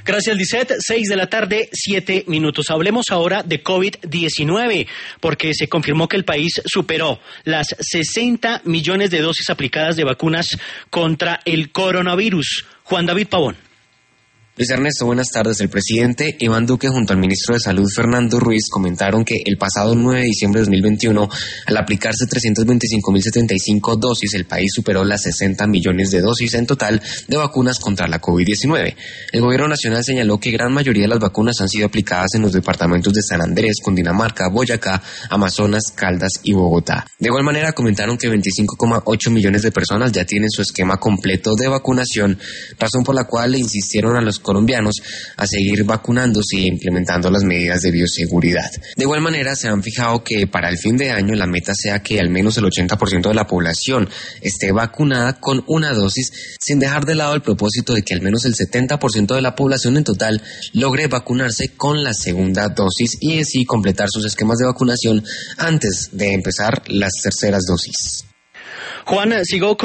Gracias, Lisset. 6 de la tarde, 7 minutos. Hablemos ahora de COVID-19, porque se confirmó que el país superó las 60 millones de dosis aplicadas de vacunas contra el coronavirus. Juan David Pavón. Luis Ernesto, buenas tardes. El presidente Iván Duque junto al ministro de Salud Fernando Ruiz comentaron que el pasado 9 de diciembre de 2021, al aplicarse 325.075 dosis, el país superó las 60 millones de dosis en total de vacunas contra la COVID-19. El gobierno nacional señaló que gran mayoría de las vacunas han sido aplicadas en los departamentos de San Andrés, Cundinamarca, Boyacá, Amazonas, Caldas y Bogotá. De igual manera comentaron que 25,8 millones de personas ya tienen su esquema completo de vacunación, razón por la cual le insistieron a los colombianos a seguir vacunándose e implementando las medidas de bioseguridad. De igual manera, se han fijado que para el fin de año la meta sea que al menos el 80% de la población esté vacunada con una dosis, sin dejar de lado el propósito de que al menos el 70% de la población en total logre vacunarse con la segunda dosis y así completar sus esquemas de vacunación antes de empezar las terceras dosis. Juan, sigo con